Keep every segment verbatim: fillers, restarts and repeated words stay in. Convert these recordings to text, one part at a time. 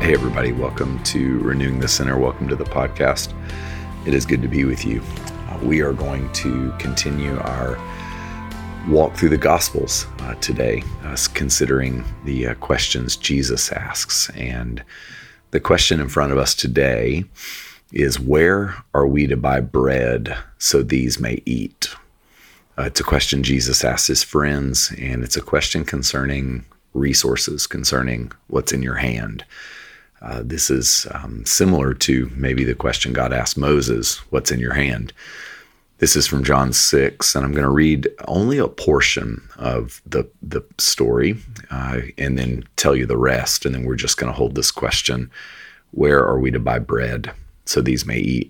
Hey everybody, welcome to Renewing the Sinner. Welcome to the podcast. It is good to be with you. Uh, we are going to continue our walk through the Gospels uh, today, uh, considering the uh, questions Jesus asks. And the question in front of us today is, where are we to buy bread so these may eat? Uh, it's a question Jesus asks his friends, and it's a question concerning resources, concerning what's in your hand. Uh, this is um, similar to maybe the question God asked Moses, what's in your hand? This is from John six, and I'm going to read only a portion of the, the story uh, and then tell you the rest, and then we're just going to hold this question, where are we to buy bread so these may eat?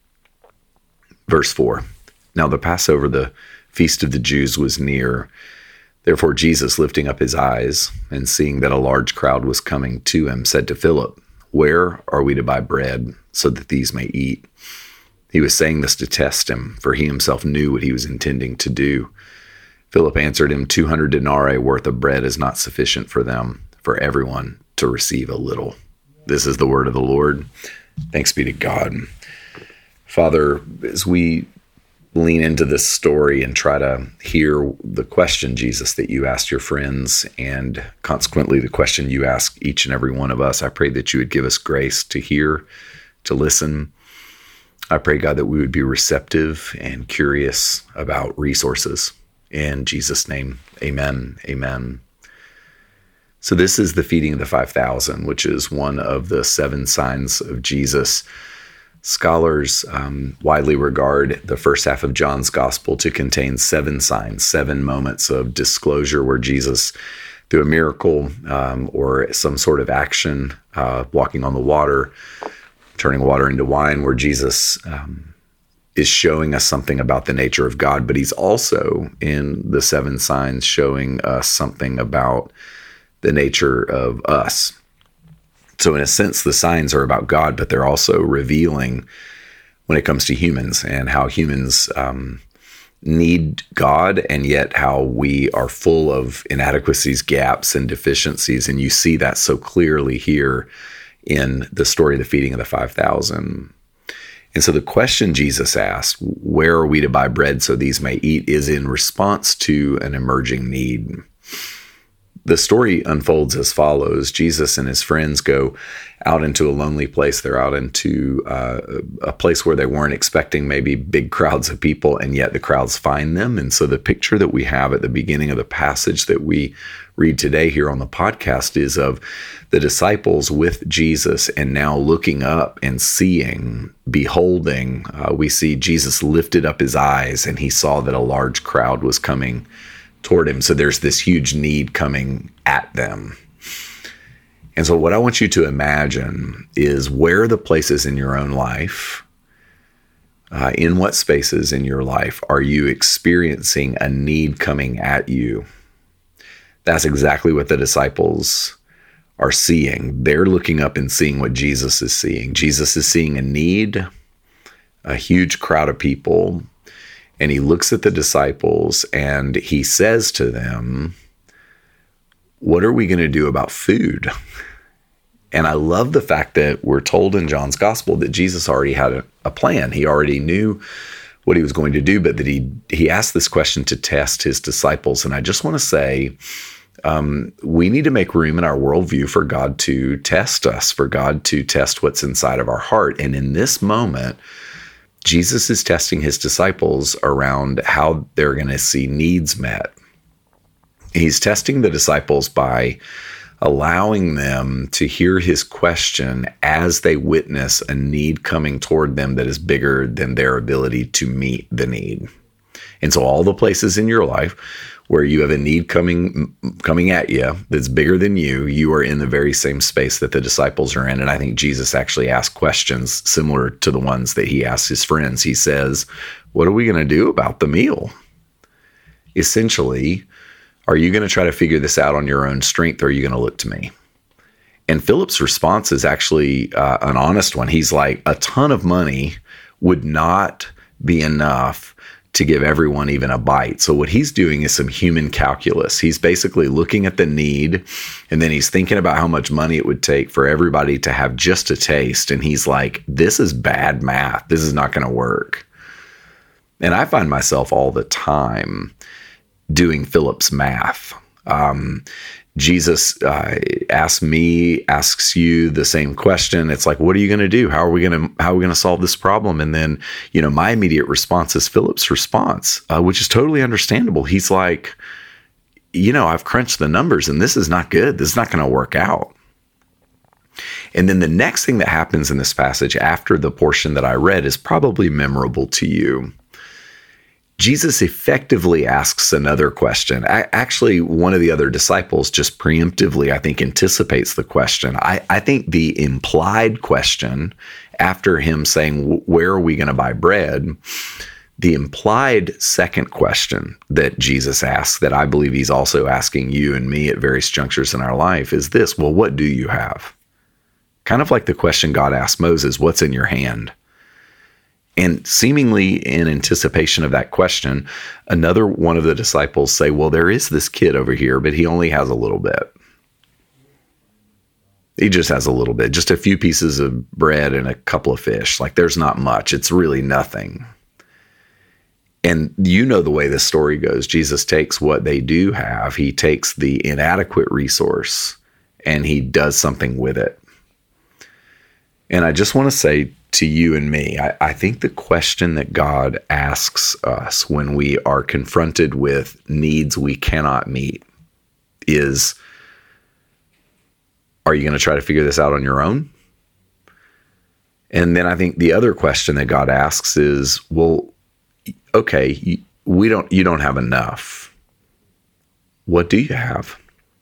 Verse four, now the Passover, the feast of the Jews, was near. Therefore Jesus, lifting up his eyes and seeing that a large crowd was coming to him, said to Philip, where are we to buy bread so that these may eat? He was saying this to test him, for he himself knew what he was intending to do. Philip answered him, two hundred denarii worth of bread is not sufficient for them, for everyone to receive a little. This is the word of the Lord. Thanks be to God. Father, as we lean into this story and try to hear the question, Jesus, that you asked your friends, and consequently the question you ask each and every one of us, I pray that you would give us grace to hear, to listen. I pray, God, that we would be receptive and curious about resources. In Jesus' name, amen, amen. So this is the feeding of the five thousand, which is one of the seven signs of Jesus. Scholars um, widely regard the first half of John's gospel to contain seven signs, seven moments of disclosure where Jesus, through a miracle um, or some sort of action, uh, walking on the water, turning water into wine, where Jesus um, is showing us something about the nature of God, but he's also in the seven signs showing us something about the nature of us. So in a sense, the signs are about God, but they're also revealing when it comes to humans and how humans um, need God, and yet how we are full of inadequacies, gaps, and deficiencies. And you see that so clearly here in the story of the feeding of the five thousand. And so the question Jesus asked, where are we to buy bread so these may eat, is in response to an emerging need. The story unfolds as follows. Jesus and his friends go out into a lonely place. They're out into uh, a place where they weren't expecting maybe big crowds of people, and yet the crowds find them. And so the picture that we have at the beginning of the passage that we read today here on the podcast is of the disciples with Jesus, and now looking up and seeing, beholding. Uh, we see Jesus lifted up his eyes, and he saw that a large crowd was coming toward him. So there's this huge need coming at them. And so what I want you to imagine is, where are the places in your own life, uh, in what spaces in your life are you experiencing a need coming at you? That's exactly what the disciples are seeing. They're looking up and seeing what Jesus is seeing. Jesus is seeing a need, a huge crowd of people. And he looks at the disciples and he says to them, what are we going to do about food? And I love the fact that we're told in John's gospel that Jesus already had a, a plan. He already knew what he was going to do, but that he he asked this question to test his disciples. And I just want to say, um, we need to make room in our worldview for God to test us, for God to test what's inside of our heart. And in this moment, Jesus is testing his disciples around how they're going to see needs met. He's testing the disciples by allowing them to hear his question as they witness a need coming toward them that is bigger than their ability to meet the need. And so all the places in your life where you have a need coming coming at you that's bigger than you, you are in the very same space that the disciples are in. And I think Jesus actually asked questions similar to the ones that he asked his friends. He says, what are we going to do about the meal? Essentially, are you going to try to figure this out on your own strength, or are you going to look to me? And Philip's response is actually uh, an honest one. He's like, a ton of money would not be enough to give everyone even a bite. So what he's doing is some human calculus. He's basically looking at the need, and then he's thinking about how much money it would take for everybody to have just a taste. And he's like, this is bad math. This is not going to work. And I find myself all the time doing Philip's math. Um, Jesus uh, asks me, asks you the same question. It's like, what are you going to do? How are we going to, how are we going to solve this problem? And then, you know, my immediate response is Philip's response, uh, which is totally understandable. He's like, you know, I've crunched the numbers and this is not good. This is not going to work out. And then the next thing that happens in this passage after the portion that I read is probably memorable to you. Jesus effectively asks another question. I, actually, one of the other disciples just preemptively, I think, anticipates the question. I, I think the implied question after him saying, where are we going to buy bread? The implied second question that Jesus asks, that I believe he's also asking you and me at various junctures in our life, is this: well, what do you have? Kind of like the question God asked Moses, what's in your hand? And seemingly in anticipation of that question, another one of the disciples say, well, there is this kid over here, but he only has a little bit. He just has a little bit, just a few pieces of bread and a couple of fish. Like, there's not much. It's really nothing. And you know the way this story goes. Jesus takes what they do have. He takes the inadequate resource and he does something with it. And I just want to say to you and me, I, I think the question that God asks us when we are confronted with needs we cannot meet is, are you going to try to figure this out on your own? And then I think the other question that God asks is, well, okay, we don't, you don't have enough. What do you have?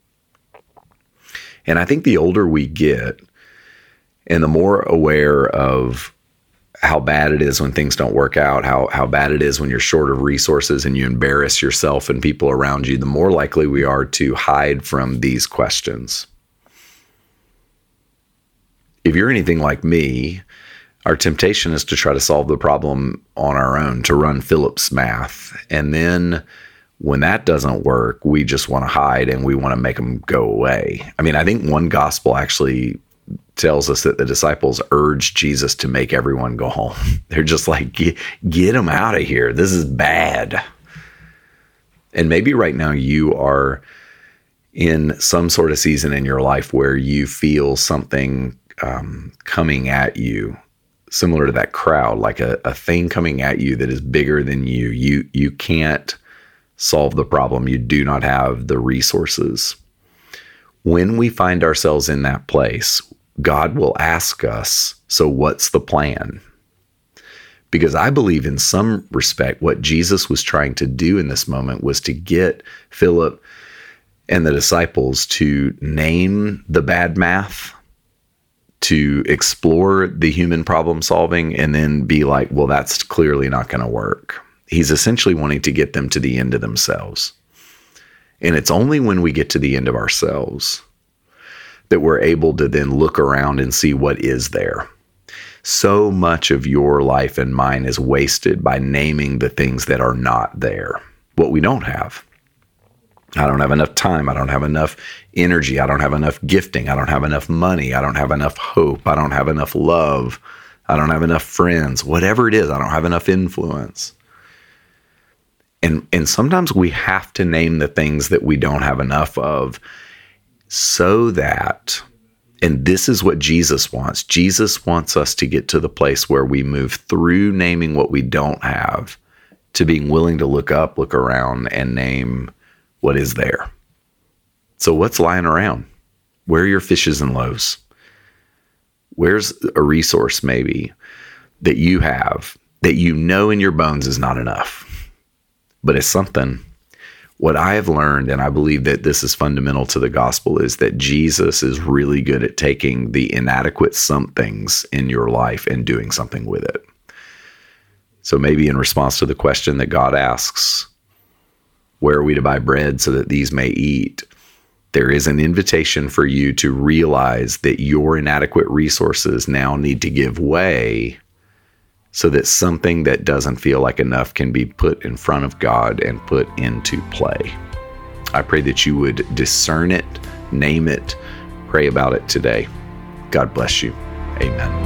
And I think the older we get, and the more aware of how bad it is when things don't work out, how how bad it is when you're short of resources and you embarrass yourself and people around you, the more likely we are to hide from these questions. If you're anything like me, our temptation is to try to solve the problem on our own, to run Philip's math. And then when that doesn't work, we just want to hide and we want to make them go away. I mean, I think one gospel actually tells us that the disciples urged Jesus to make everyone go home. They're just like, get, get them out of here. This is bad. And maybe right now you are in some sort of season in your life where you feel something um, coming at you, similar to that crowd, like a, a thing coming at you that is bigger than you. You, you can't solve the problem. You do not have the resources. When we find ourselves in that place, God will ask us, so what's the plan? Because I believe in some respect, what Jesus was trying to do in this moment was to get Philip and the disciples to name the bad math, to explore the human problem solving, and then be like, well, that's clearly not going to work. He's essentially wanting to get them to the end of themselves. And it's only when we get to the end of ourselves that we're able to then look around and see what is there. So much of your life and mine is wasted by naming the things that are not there, what we don't have. I don't have enough time. I don't have enough energy. I don't have enough gifting. I don't have enough money. I don't have enough hope. I don't have enough love. I don't have enough friends. Whatever it is, I don't have enough influence. And, and sometimes we have to name the things that we don't have enough of, so that, and this is what Jesus wants. Jesus wants us to get to the place where we move through naming what we don't have to being willing to look up, look around, and name what is there. So what's lying around? Where are your fishes and loaves? Where's a resource maybe that you have that you know in your bones is not enough, but it's something? What I have learned, and I believe that this is fundamental to the gospel, is that Jesus is really good at taking the inadequate somethings in your life and doing something with it. So maybe in response to the question that God asks, where are we to buy bread so that these may eat? There is an invitation for you to realize that your inadequate resources now need to give way so that something that doesn't feel like enough can be put in front of God and put into play. I pray that you would discern it, name it, pray about it today. God bless you. Amen.